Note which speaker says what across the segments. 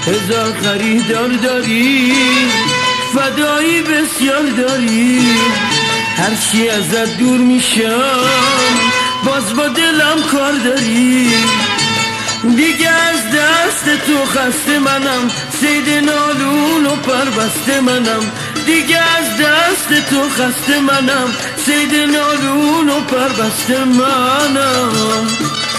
Speaker 1: هزار خریدار داری، فدایی بسیار داری. هرچی ازت دور میشم باز با دلم کار داری. دیگه از دست تو خسته منم، صید نالون و پربسته منم. دیگه از دست تو خسته منم، صید نالون و پربسته منم.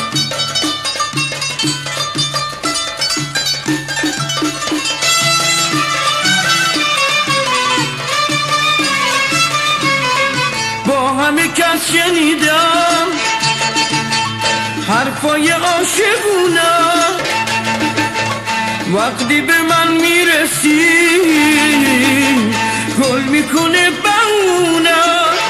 Speaker 1: با همه کس شنیدم حرفای عاشقونه، وقتی به من میرسی گل میکنه بهونه.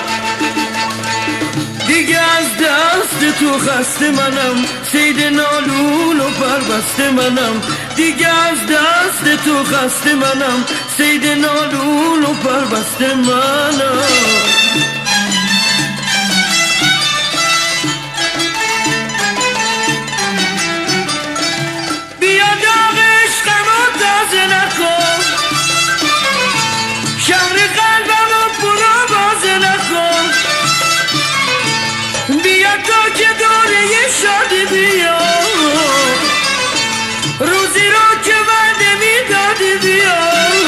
Speaker 1: دیگه از دست تو خسته منم، صید نالون و پربسته منم. دیگه از دست تو خسته منم، صید نالون و پربسته منم. بیا روزی رو که وعده میدادی بیا.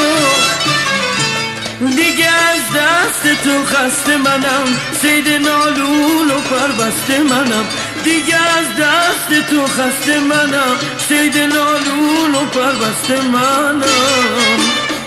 Speaker 1: دیگه از دست تو خسته منم، صید نالون و پربسته منم. دیگه از دست تو خسته منم، صید نالون و پربسته منم.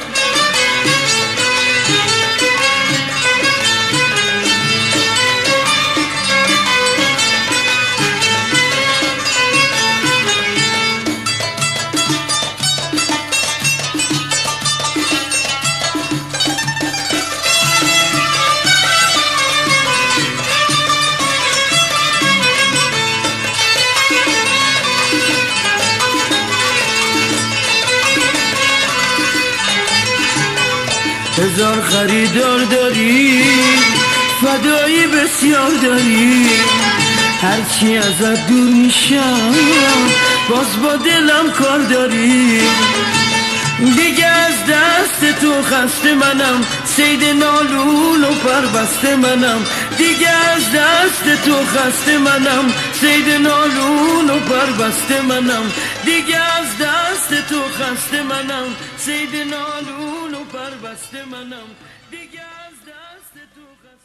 Speaker 1: هزار خریدار داری، فدایی بسیار داری. هرچی ازت دور میشم باز با دلم کار داری. دیگه از دست تو خسته منم، صید نالون و پربسته منم. دیگه از دست تو خسته منم، صید نالون و پربسته منم. دیگه از دست تو خسته منم، صید نالون و پربسته منم. دیگه از دست تو خسته